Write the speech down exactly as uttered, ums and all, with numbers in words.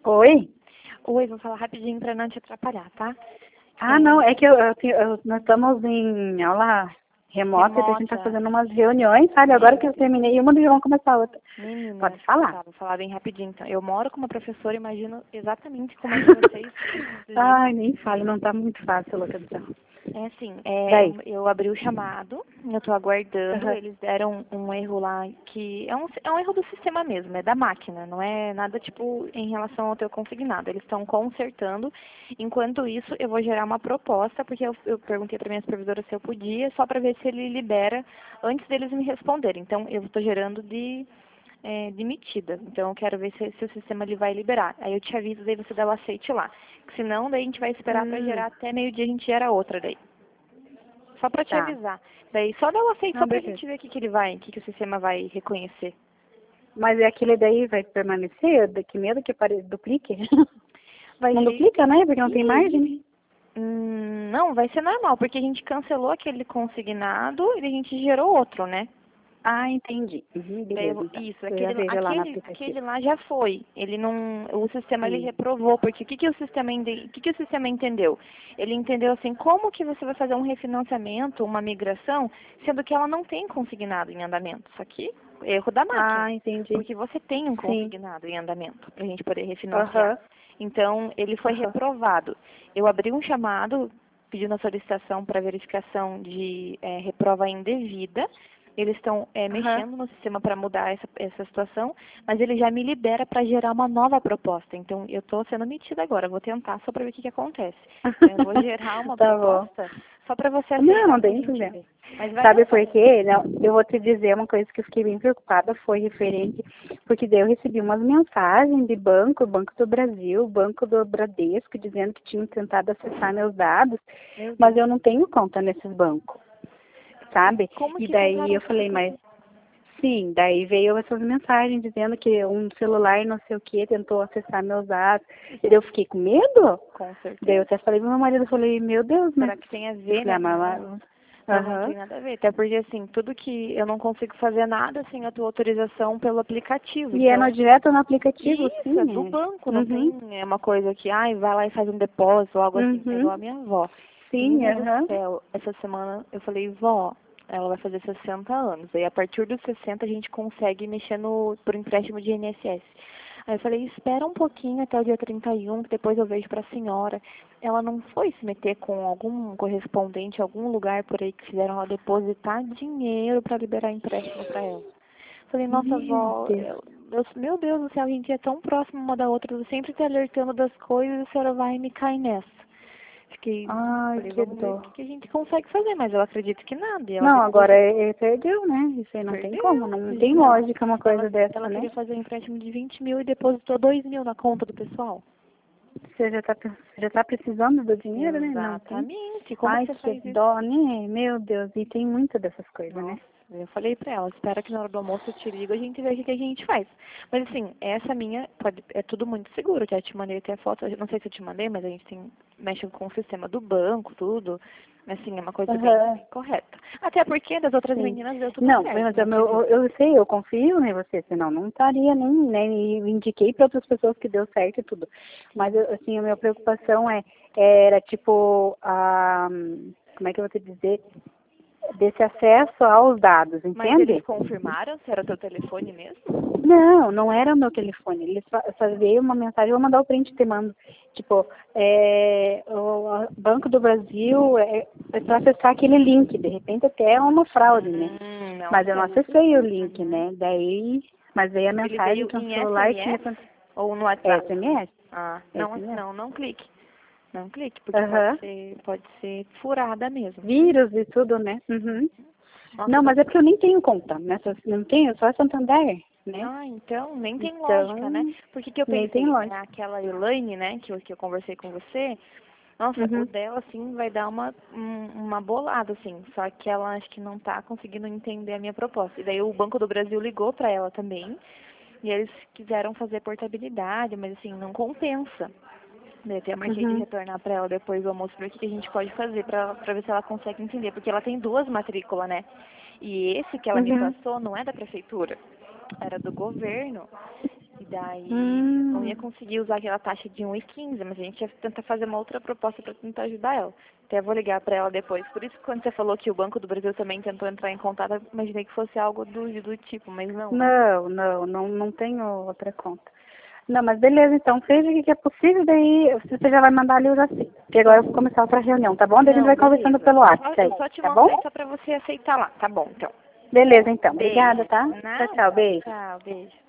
Oi? Oi, vou falar rapidinho pra não te atrapalhar, tá? Ah, É, não, é que eu, eu, tenho- eu- nós estamos em aula remota, e a gente tá remota. fazendo umas reuniões, sabe? Agora que eu terminei uma, já vamos começar a outra. Menina, Pode falar. tá, vou falar bem rapidinho então. Eu moro com uma professora, imagino exatamente como é que vocês lidam. Ai, nem fale, não tá muito fácil, louca do céu. É assim, é, Daí? eu, eu abri o chamado, eu tô aguardando, Aham. eles deram um erro lá que é um, é um erro do sistema mesmo, é da máquina, não é nada tipo em relação ao teu consignado. Eles estão consertando. Enquanto isso, eu vou gerar uma proposta, porque eu, eu perguntei para minha supervisora se eu podia, só para ver se ele libera antes deles me responderem. Então, eu estou gerando de é, demitida. Então eu quero ver se, se o sistema ele vai liberar. Aí eu te aviso, daí você dá o aceite lá. Senão, daí a gente vai esperar para Hum, gerar até meio-dia, a gente gera outra daí. Só para te tá. avisar. Daí só dá o aceite, Não, só pra beleza. gente ver o que, que ele vai, o que, que o sistema vai reconhecer. Mas é aquele daí vai permanecer? Da- Que medo que apare... duplique? Vai Não ser. duplica, né? Porque não tem Ih, margem. hum, não, vai ser normal, porque a gente cancelou aquele consignado e a gente gerou outro, né? Ah, entendi. Uhum, Daí eu beleza, vou- então. isso, Eu já aquele, lá- vejo lá no aquele, aplicativo. aquele lá já foi. Ele não, o sistema ele Sim. reprovou, porque o que, que o sistema, ende- o que, que o sistema entendeu? Ele entendeu assim, como que você vai fazer um refinanciamento, uma migração, sendo que ela não tem consignado em andamento? Isso aqui, erro da máquina, Ah, entendi. porque você tem um Sim. consignado em andamento para a gente poder refinanciar. Aham. Então, ele foi Aham. reprovado. Eu abri um chamado pedindo a solicitação para verificação de eh, reprova indevida. Eles estão é, Aham. mexendo no sistema para mudar essa, essa situação, mas ele já me libera para gerar uma nova proposta. Então, eu estou sendo metida agora, vou tentar só para ver o que, que acontece. Então, eu vou gerar uma Tá bom. proposta só para você Não, aceitar não para a tem gente problema. ver. Mas vai Sabe dar por certo. quê? Não, eu vou te dizer uma coisa que eu fiquei bem preocupada, foi referente, porque daí eu recebi umas mensagens de banco, Banco do Brasil, Banco do Bradesco, dizendo que tinham tentado acessar meus dados, Meu mas Deus. eu não tenho conta nesses bancos, sabe? Como E que daí tentaram eu fazer falei, com mas você? sim, daí veio essas mensagens dizendo que um celular não sei o que tentou acessar meus dados. E daí eu fiquei com medo. Com Daí eu certeza. até falei pro meu marido, eu falei, meu Deus, mas... Será que tem a Eu ver, falei, né? ah, mas Não, lá... não, não Aham. tem nada a ver. Até porque, assim, tudo que eu não consigo fazer nada sem a tua autorização pelo aplicativo. E é no Então, direto no aplicativo, isso, é do sim. banco, É. não Uhum. tem é uma coisa que, ai, vai lá e faz um depósito ou algo assim, que é igual Uhum. a minha avó. Sim, Menina do aham. céu, essa semana eu falei, vó, ela vai fazer sessenta anos. Aí a partir dos sessenta a gente consegue mexer no, por empréstimo de I N S S. Aí eu falei, espera um pouquinho até o dia trinta e um, que depois eu vejo pra senhora. Ela não foi se meter com algum correspondente, algum lugar por aí que fizeram ela depositar dinheiro para liberar empréstimo para ela. Falei, nossa Meu avó, Deus. eu- eu- meu Deus do céu, a gente é tão próximo uma da outra, eu sempre te alertando das coisas e a senhora vai me cair nessa. Fiquei, Ai, falei, que vamos ver o dó. que, que a gente consegue fazer, mas eu acredito que nada. E ela Não, agora depositou, é, é- perdeu, né? Isso aí não tem como, perdeu. não tem Ela, lógica uma ela, coisa dessa, ela né? queria fazer um empréstimo de vinte mil e depositou dois mil na conta do pessoal. Você já tá, pre- já tá precisando do dinheiro, né? Não tem. Exatamente. Como que Ai, você que faz isso? dó, né? Meu Deus, e tem muita dessas coisas, né? Nossa, eu falei pra ela, espera que na hora do almoço eu te ligo e a gente vê o que que a gente faz. Mas assim, essa minha pode, é tudo muito seguro, já te mandei até a foto, eu não sei se eu te mandei, mas a gente tem, mexe com o sistema do banco, tudo. Assim, é uma coisa bem, Aham, bem correta. Até porque das outras sim. meninas deu tudo Não, certo, mas né? eu, Te eu, vi. eu sei, eu confio em você, senão não estaria nem, nem eu indiquei para outras pessoas que deu certo e tudo. Mas, eu, assim, a minha preocupação é, era tipo, a, como é que eu vou te dizer, desse acesso aos dados, Mas eles entende? confirmaram se era teu telefone mesmo? Não, não era o meu telefone. Eles só, só veio uma mensagem, eu vou mandar o print e te mando. Tipo, é, o Banco do Brasil é, é para acessar aquele link. De repente até é uma fraude, né? Hum, não Mas eu não sei. acessei o link, Uhum. né? Daí, mas veio a Ele mensagem veio que um em celular tinha S M S ou no é, WhatsApp? S M S. Ah, não, S M S. não, não clique. Não clique, porque pode Aham. ser, pode ser furada mesmo. Vírus e tudo, né? Uhum. Nossa, Não, das... mas é porque eu nem tenho conta. Nessa, não tenho, só Santander, né? ah, então nem tem lógica, né? Então, Porque que eu nem tem pensei, é lógica. aquela Elaine, né, que eu, que eu conversei com você, nossa, o Uhum. dela, assim, vai dar uma, um- uma bolada, assim, só que ela acho que não tá conseguindo entender a minha proposta. E daí o Banco do Brasil ligou pra ela também, e eles quiseram fazer portabilidade, mas assim, não compensa. Daí até marquei de Uhum. retornar pra ela depois do almoço pra ver o que a gente pode fazer pra, pra ver se ela consegue entender, porque ela tem duas matrículas, né? E esse que ela me Uhum. passou não é da prefeitura, era do governo. E daí Hum. não ia conseguir usar aquela taxa de um e quinze, mas a gente ia tentar fazer uma outra proposta para tentar ajudar ela. Até vou ligar para ela depois. Por isso que quando você falou que o Banco do Brasil também tentou entrar em contato, eu imaginei que fosse algo do, do tipo, mas não. Não, não, não, não tenho outra conta. Não, mas beleza, então, veja o que que é possível, daí você já vai mandar ali os assim. Porque agora eu vou começar outra reunião, tá bom? Daí a gente Não, vai beleza. conversando pelo WhatsApp aí, Eu só te tá mando bom? aí só para você aceitar lá. Tá bom, então. Beleza, então. Beijo. Obrigada, tá? Nada. Tchau, tchau, beijo. Tchau, beijo.